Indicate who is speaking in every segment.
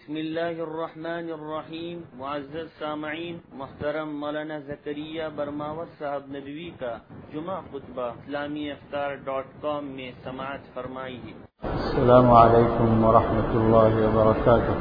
Speaker 1: بسم الله الرحمن الرحیم. معزز سامعین، محترم مولانا زکریا برماور صاحب ندوی کا جمعہ خطبہ اسلامیافطار.com میں سماعت فرمائیے.
Speaker 2: السلام علیکم ورحمۃ اللہ وبرکاتہ.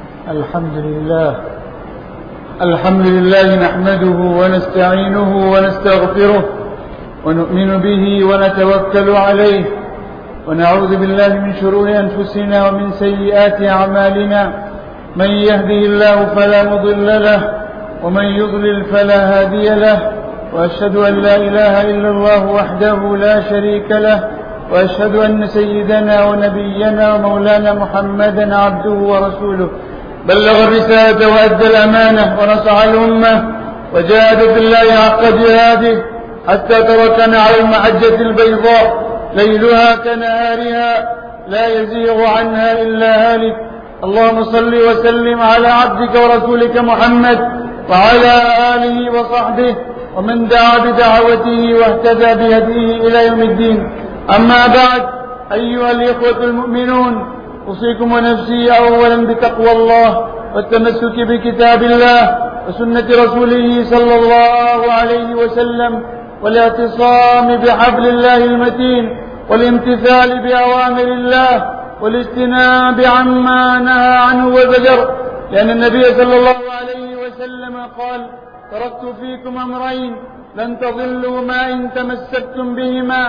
Speaker 2: الحمد لله نحمده ونستعينه ونستغفره ونؤمن به ونتوكل عليه ونعوذ بالله من شرور أنفسنا ومن سيئات أعمالنا. من يهده الله فلا مضل له ومن يضلل فلا هادي له، وأشهد أن لا إله إلا الله وحده لا شريك له، وأشهد أن سيدنا ونبينا ومولانا محمدا عبده ورسوله بلغ الرسالة وأدى الأمانة ونصح الأمة وجاهد في الله حق جهاده حتى تركنا على المحجة البيضاء ليلها كنهارها لا يزيغ عنها إلا هالك. اللهم صل وسلم على عبدك ورسولك محمد وعلى آله وصحبه ومن دعا بدعوته واهتدى بهديه إلى يوم الدين. أما بعد، أيها الإخوة المؤمنون، أوصيكم ونفسي أولا بتقوى الله والتمسك بكتاب الله وسنة رسوله صلى الله عليه وسلم، والاعتصام بحبل الله المتين، والامتثال بأوامر الله، والاجتناب عما نهى عنه وزجر، لأن النبي صلى الله عليه وسلم قال: تركت فيكم أمرين لن تضلوا ما إن تمسكتم بهما،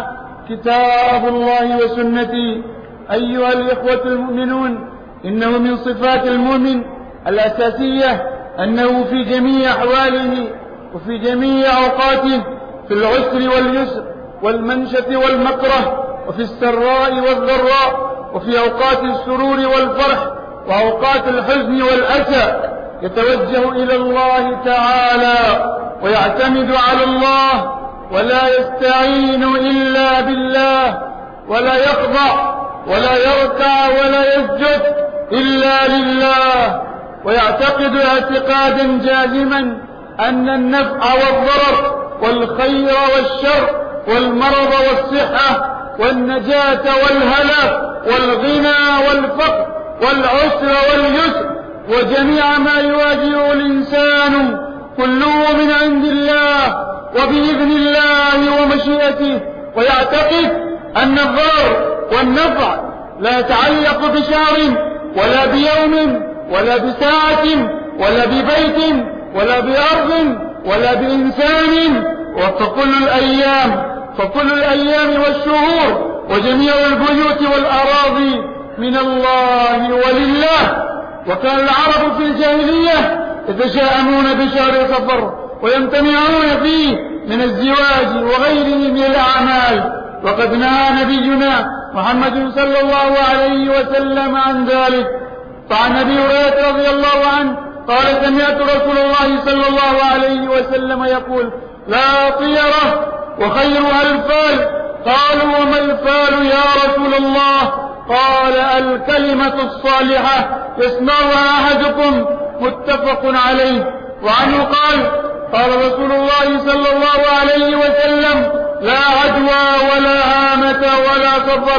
Speaker 2: كتاب الله وسنتي. أيها الإخوة المؤمنون، إنه من صفات المؤمن الأساسية أنه في جميع أحواله وفي جميع أوقاته، في العسر واليسر والمنشة والمكره، وفي السراء والضراء، وفي أوقات السرور والفرح، وأوقات الحزن والأسى، يتوجه إلى الله تعالى ويعتمد على الله، ولا يستعين إلا بالله، ولا يخضع ولا يركع ولا يسجد إلا لله، ويعتقد اعتقادا جازما أن النفع والضرر والخير والشر والمرض والصحة والنجاة والهلاك والغنى والفقر والعسر واليسر وجميع ما يواجهه الإنسان كله من عند الله وبإذن الله ومشيئته، ويعتقد أن الضرر والنفع لا يتعلق بشهر ولا بيوم ولا بساعة ولا ببيت ولا بأرض ولا بإنسان، فكل الأيام والشهور وجميع البيوت والأراضي من الله ولله. وكان العرب في الجاهلية يتشاءمون بشهر صفر ويمتنعون فيه من الزواج وغيره من الأعمال، وقد نهى نبينا محمد صلى الله عليه وسلم عن ذلك. فعن أبي هريرة رضي الله عنه قال: سمعت رسول الله صلى الله عليه وسلم يقول: لا طيرة وخيرها الفال. قالوا: وما الفال يا رسول الله؟ قال: الكلمة الصالحة يسمعها أحدكم، متفق عليه. وعنه قال: قال رسول الله صلى الله عليه وسلم: لا عدوى ولا هامة ولا صفر.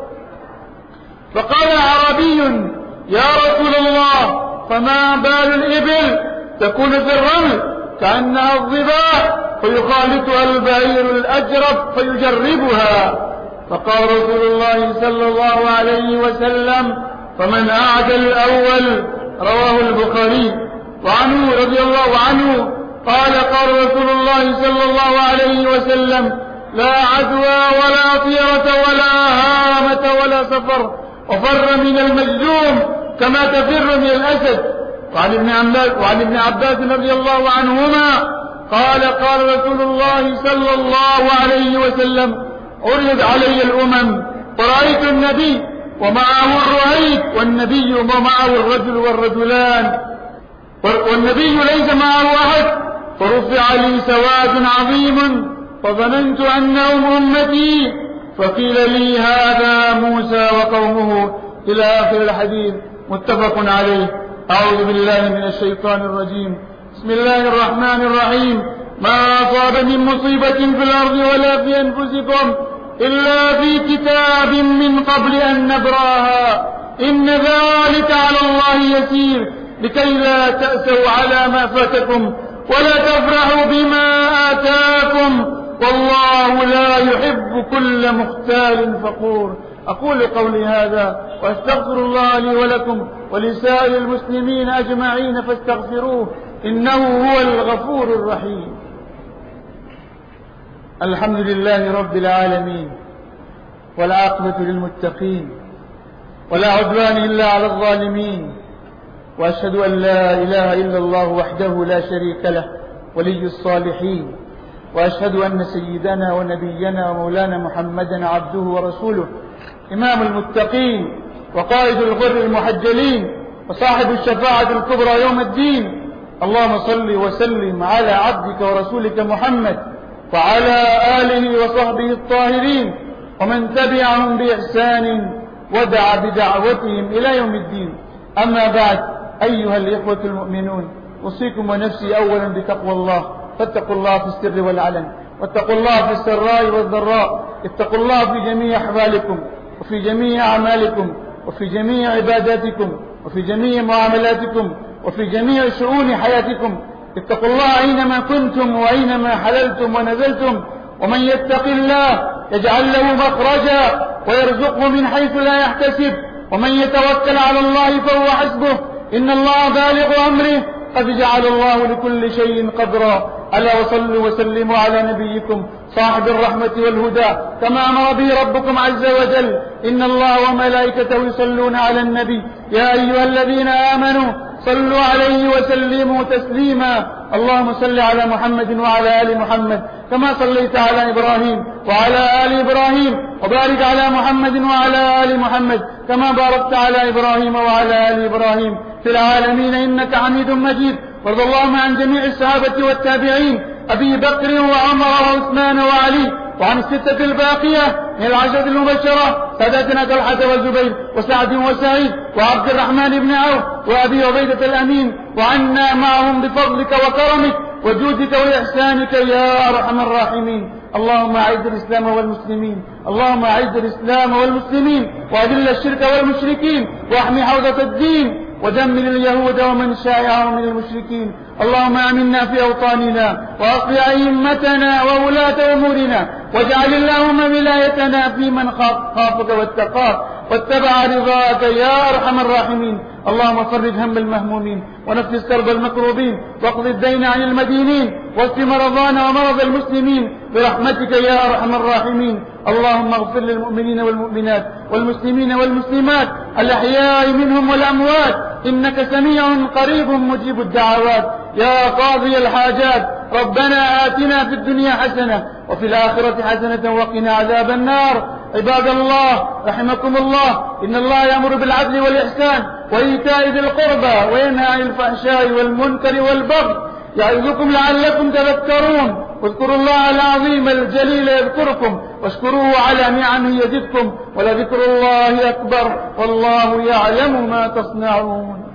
Speaker 2: فقال أعرابي: يا رسول الله، فما بال الإبل تكون في الرمل كأنها الظباء فيخالطها البعير الأجرب فيجربها؟ فقال رسول الله صلى الله عليه وسلم: فمن أعدى الأول. رواه البخاري. وعنه رضي الله عنه قال: قال رسول الله صلى الله عليه وسلم: لا عدوى ولا طيرة ولا هامة ولا سفر، وفر من المجذوم كما تفر من الأسد. وعن ابن عباس رضي الله عنهما قال: قال رسول الله صلى الله عليه وسلم: عرض علي الأمم فرأيت النبي ومعه الرهيب، والنبي ومعه الرجل والرجلان، والنبي ليس معه أحد، فرفع لي سواد عظيم فظننت أنهم أمتي، فقيل لي: هذا موسى وقومه، إلى آخر الحديث، متفق عليه. أعوذ بالله من الشيطان الرجيم. بسم الله الرحمن الرحيم. ما أصاب من مصيبة في الأرض ولا في أنفسكم إلا في كتاب من قبل أن نبراها، إن ذلك على الله يسير لكي لا تأسوا على ما فاتكم ولا تفرحوا بما آتاكم والله لا يحب كل مختال فخور. أقول قولي هذا وأستغفر الله لي ولكم ولسائر المسلمين أجمعين فاستغفروه إنه هو الغفور الرحيم. الحمد لله رب العالمين والعاقبة للمتقين ولا عدوان إلا على الظالمين، وأشهد أن لا إله إلا الله وحده لا شريك له ولي الصالحين، وأشهد أن سيدنا ونبينا ومولانا محمدا عبده ورسوله إمام المتقين وقائد الغر المحجلين وصاحب الشفاعة الكبرى يوم الدين. اللهم صل وسلم على عبدك ورسولك محمد وعلى آله وصحبه الطاهرين ومن تبعهم بإحسان ودعا بدعوتهم إلى يوم الدين. أما بعد، أيها الإخوة المؤمنون، أوصيكم ونفسي أولا بتقوى الله، فاتقوا الله في السر والعلن، واتقوا الله في السراء والضراء، اتقوا الله في جميع أحوالكم وفي جميع أعمالكم وفي جميع عباداتكم وفي جميع معاملاتكم وفي جميع شؤون حياتكم. اتقوا الله أينما كنتم وأينما حللتم ونزلتم، ومن يتق الله يجعل له مخرجا ويرزقه من حيث لا يحتسب، ومن يتوكل على الله فهو حسبه، إن الله بالغ أمره قد جعل الله لكل شيء قدرا. ألا وصلوا وسلموا على نبيكم صاحب الرحمة والهدى كما أمر به ربكم عز وجل. إن الله وملائكته يصلون على النبي يا أيها الذين آمنوا صلوا عليه وسلموا تسليما. اللهم صل على محمد وعلى آل محمد كما صليت على إبراهيم وعلى آل إبراهيم، وبارك على محمد وعلى آل محمد كما باركت على إبراهيم وعلى آل إبراهيم في العالمين إنك حميد مجيد. وارض اللهم عن جميع الصحابة والتابعين أبي بكر وعمر وعثمان وعلي، وعن الستة الباقية من العشرة المبشرة سادتنا طلحة والزبير وسعد وسعيد وعبد الرحمن بن عوف وأبي عبيدة الأمين، وعنا معهم بفضلك وكرمك وجودك وإحسانك يا أرحم الراحمين. اللهم أعز الإسلام والمسلمين، اللهم أعز الإسلام والمسلمين وأذل الشرك والمشركين واحمي حوزة الدين ودمر اليهود ومن شايعهم من المشركين. اللهم آمنا في أوطاننا وأصلح أئمتنا وولاة أمورنا، واجعل اللهم ولايتنا في من خافك واتقاك واتبع رضاك يا أرحم الراحمين. اللهم فرج هم المهمومين ونفس كرب المكروبين واقض الدين عن المدينين واشف مرضانا ومرض المسلمين برحمتك يا أرحم الراحمين. اللهم اغفر للمؤمنين والمؤمنات والمسلمين والمسلمات الأحياء منهم والأموات إنك سميع قريب مجيب الدعوات يا قاضي الحاجات. ربنا آتنا في الدنيا حسنة وفي الآخرة حسنة وقنا عذاب النار. عباد الله رحمكم الله، إن الله يأمر بالعدل والإحسان وإيتاء ذي القربى وينهى عن الفحشاء والمنكر والبغي يعظكم لعلكم تذكرون. واذكروا الله العظيم الجليل يذكركم واشكروه على نعمه يزدكم ولذكر الله أكبر والله يعلم ما تصنعون.